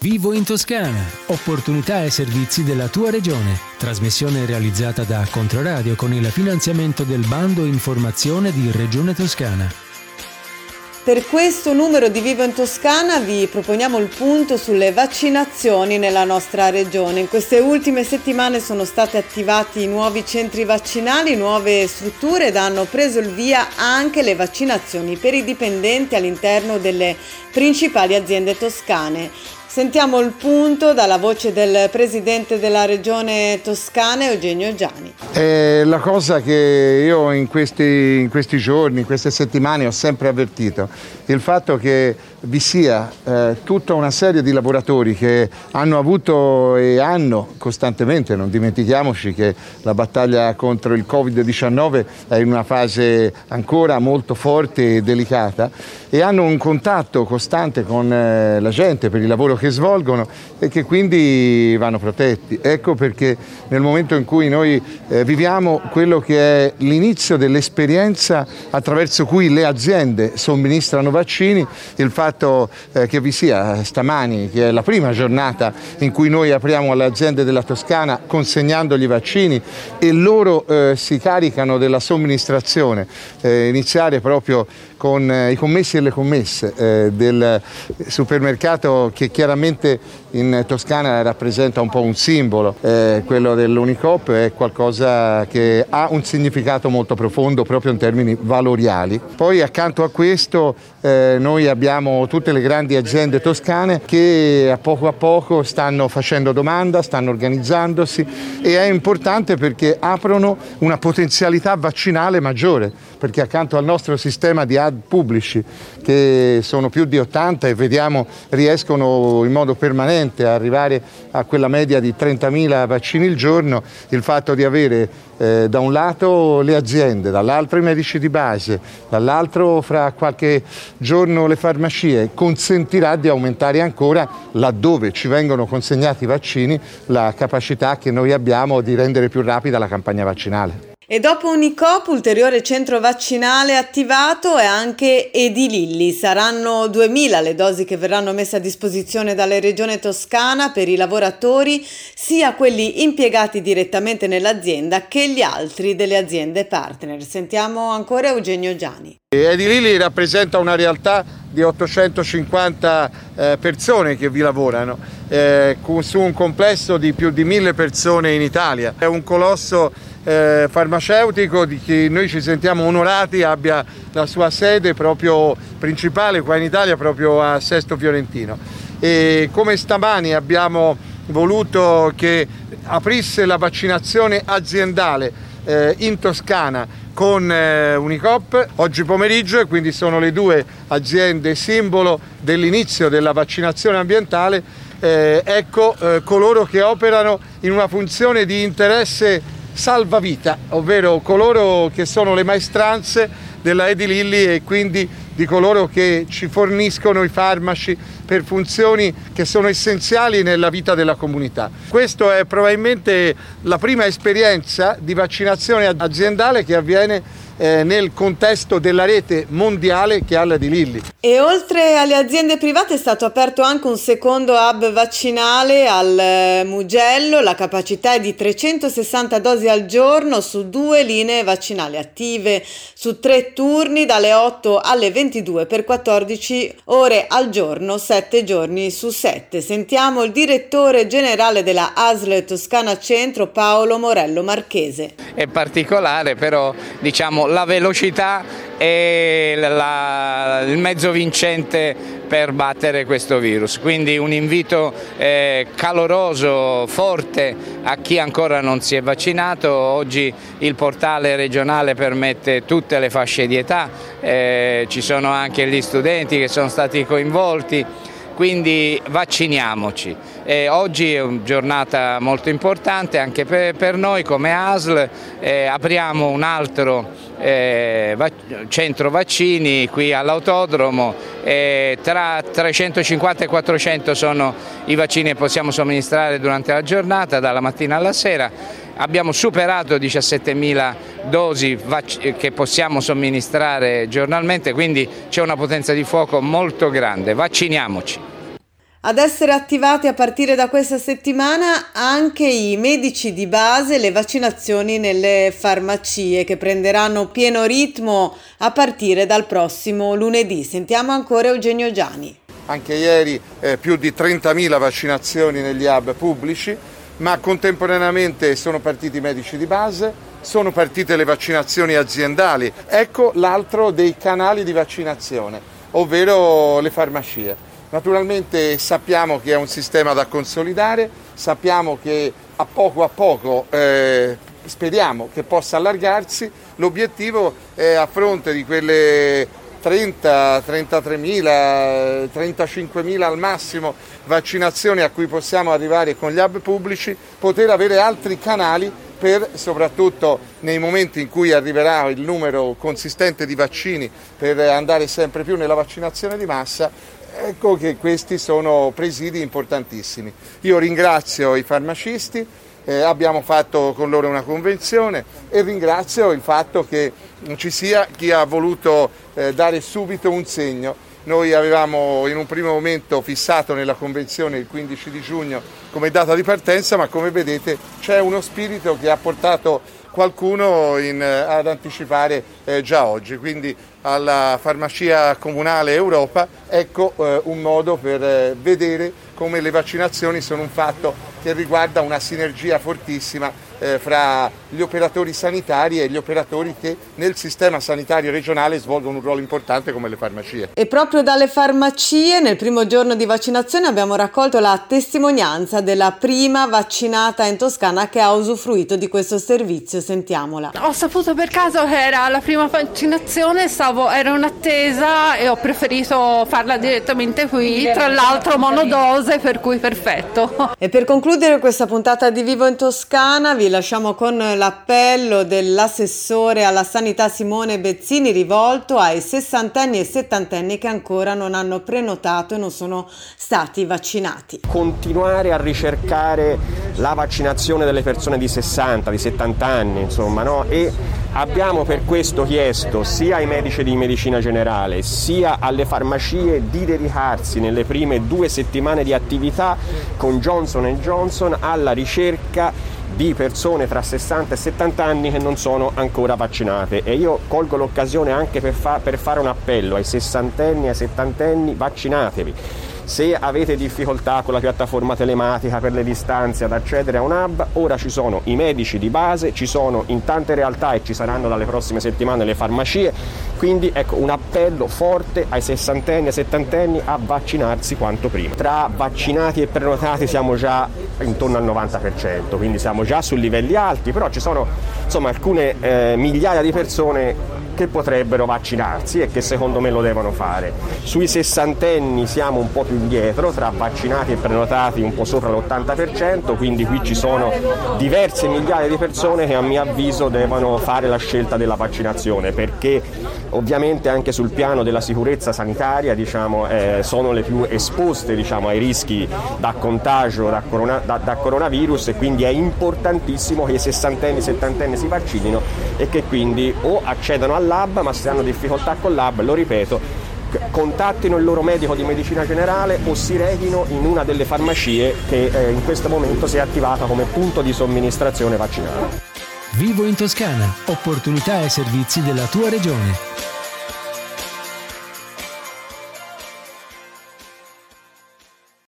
Vivo in Toscana, opportunità e servizi della tua regione. Trasmissione realizzata da Controradio con il finanziamento del bando Informazione di Regione Toscana. Per questo numero di Vivo in Toscana vi proponiamo il punto sulle vaccinazioni nella nostra regione. In queste ultime settimane sono stati attivati nuovi centri vaccinali, nuove strutture ed hanno preso il via anche le vaccinazioni per i dipendenti all'interno delle principali aziende toscane. Sentiamo il punto dalla voce del presidente della regione toscana, Eugenio Giani. La cosa che io in questi giorni, in queste settimane ho sempre avvertito, il fatto che vi sia tutta una serie di lavoratori che hanno avuto e hanno costantemente, non dimentichiamoci che la battaglia contro il Covid-19 è in una fase ancora molto forte e delicata, e hanno un contatto costante con la gente per il lavoro che svolgono e che quindi vanno protetti. Ecco perché nel momento in cui noi viviamo quello che è l'inizio dell'esperienza attraverso cui le aziende somministrano vaccini, il fatto che vi sia stamani, che è la prima giornata in cui noi apriamo alle aziende della Toscana consegnando gli vaccini e loro si caricano della somministrazione, iniziare proprio con i commessi e le commesse del supermercato che chiaramente in Toscana rappresenta un po' un simbolo, quello dell'Unicoop è qualcosa che ha un significato molto profondo proprio in termini valoriali. Poi accanto a questo noi abbiamo tutte le grandi aziende toscane che a poco stanno facendo domanda, stanno organizzandosi, e è importante perché aprono una potenzialità vaccinale maggiore, perché accanto al nostro sistema di hub pubblici, che sono più di 80 e vediamo riescono in modo permanente a arrivare a quella media di 30.000 vaccini al giorno, il fatto di avere da un lato le aziende, dall'altro i medici di base, dall'altro fra qualche giorno le farmacie, consentirà di aumentare ancora, laddove ci vengono consegnati i vaccini, la capacità che noi abbiamo di rendere più rapida la campagna vaccinale. E dopo Unicoop, ulteriore centro vaccinale attivato è anche Edililli. Saranno 2.000 le dosi che verranno messe a disposizione dalla Regione Toscana per i lavoratori, sia quelli impiegati direttamente nell'azienda che gli altri delle aziende partner. Sentiamo ancora Eugenio Giani. Edililli rappresenta una realtà di 850 persone che vi lavorano, su un complesso di più di 1.000 persone in Italia. È un colosso farmaceutico di cui noi ci sentiamo onorati abbia la sua sede proprio principale qua in Italia, proprio a Sesto Fiorentino. E come stamani abbiamo voluto che aprisse la vaccinazione aziendale in Toscana con Unicoop oggi pomeriggio, e quindi sono le due aziende simbolo dell'inizio della vaccinazione ambientale, coloro che operano in una funzione di interesse salvavita, ovvero coloro che sono le maestranze della Edililli e quindi di coloro che ci forniscono i farmaci per funzioni che sono essenziali nella vita della comunità. Questa è probabilmente la prima esperienza di vaccinazione aziendale che avviene nel contesto della rete mondiale che ha l'Edililli. E oltre alle aziende private è stato aperto anche un secondo hub vaccinale al Mugello. La capacità è di 360 dosi al giorno su 2 linee vaccinali attive, su 3 turni dalle 8 alle 22 per 14 ore al giorno, 7 giorni su 7. Sentiamo il direttore generale della ASL Toscana Centro, Paolo Morello Marchese. È particolare, però la velocità è il mezzo vincente per battere questo virus, quindi un invito caloroso, forte a chi ancora non si è vaccinato. Oggi il portale regionale permette tutte le fasce di età, ci sono anche gli studenti che sono stati coinvolti, quindi vacciniamoci. Oggi è una giornata molto importante anche per noi come ASL, apriamo un altro centro vaccini qui all'autodromo, tra 350 e 400 sono i vaccini che possiamo somministrare durante la giornata, dalla mattina alla sera. Abbiamo superato 17.000 dosi che possiamo somministrare giornalmente, quindi c'è una potenza di fuoco molto grande. Vacciniamoci. Ad essere attivati a partire da questa settimana anche i medici di base, le vaccinazioni nelle farmacie che prenderanno pieno ritmo a partire dal prossimo lunedì. Sentiamo ancora Eugenio Giani. Anche ieri più di 30.000 vaccinazioni negli hub pubblici, ma contemporaneamente sono partiti i medici di base, sono partite le vaccinazioni aziendali. Ecco l'altro dei canali di vaccinazione, ovvero le farmacie. Naturalmente sappiamo che è un sistema da consolidare, sappiamo che a poco speriamo che possa allargarsi. L'obiettivo è, a fronte di quelle 30, 33.000, 35.000 al massimo vaccinazioni a cui possiamo arrivare con gli hub pubblici, poter avere altri canali per, soprattutto nei momenti in cui arriverà il numero consistente di vaccini, per andare sempre più nella vaccinazione di massa. Ecco che questi sono presidi importantissimi. Io ringrazio i farmacisti, abbiamo fatto con loro una convenzione, e ringrazio il fatto che ci sia chi ha voluto dare subito un segno. Noi avevamo in un primo momento fissato nella convenzione il 15 di giugno come data di partenza, ma come vedete c'è uno spirito che ha portato qualcuno ad anticipare già oggi. Quindi alla Farmacia Comunale Europa, ecco un modo per vedere come le vaccinazioni sono un fatto che riguarda una sinergia fortissima fra gli operatori sanitari e gli operatori che nel sistema sanitario regionale svolgono un ruolo importante come le farmacie. E proprio dalle farmacie nel primo giorno di vaccinazione abbiamo raccolto la testimonianza della prima vaccinata in Toscana che ha usufruito di questo servizio. Sentiamola. Ho saputo per caso che era la prima vaccinazione, ero in attesa e ho preferito farla direttamente qui, tra l'altro monodose, per cui perfetto. E per concludere questa puntata di Vivo in Toscana vi lasciamo con l'appello dell'assessore alla sanità Simone Bezzini, rivolto ai sessantenni e settantenni che ancora non hanno prenotato e non sono stati vaccinati. Continuare a ricercare la vaccinazione delle persone di 60, di 70 anni, insomma, no? E abbiamo per questo chiesto sia ai medici di medicina generale sia alle farmacie di dedicarsi nelle prime 2 settimane di attività con Johnson & Johnson alla ricerca di persone tra 60 e 70 anni che non sono ancora vaccinate. E io colgo l'occasione anche per fare un appello ai sessantenni e ai settantenni: vaccinatevi. Se avete difficoltà con la piattaforma telematica per le distanze ad accedere a un hub, ora ci sono i medici di base, ci sono in tante realtà e ci saranno dalle prossime settimane le farmacie, quindi ecco un appello forte ai sessantenni e settantenni a vaccinarsi quanto prima. Tra vaccinati e prenotati siamo già intorno al 90%, quindi siamo già su livelli alti, però ci sono insomma alcune migliaia di persone che potrebbero vaccinarsi e che secondo me lo devono fare. Sui sessantenni siamo un po' più indietro, tra vaccinati e prenotati un po' sopra l'80%, quindi qui ci sono diverse migliaia di persone che a mio avviso devono fare la scelta della vaccinazione, perché ovviamente anche sul piano della sicurezza sanitaria sono le più esposte ai rischi da contagio da coronavirus, e quindi è importantissimo che i sessantenni e settantenni si vaccinino e che quindi o accedano al lab, ma se hanno difficoltà col lab, lo ripeto, contattino il loro medico di medicina generale o si rechino in una delle farmacie che in questo momento si è attivata come punto di somministrazione vaccinale. Vivo in Toscana, opportunità e servizi della tua regione.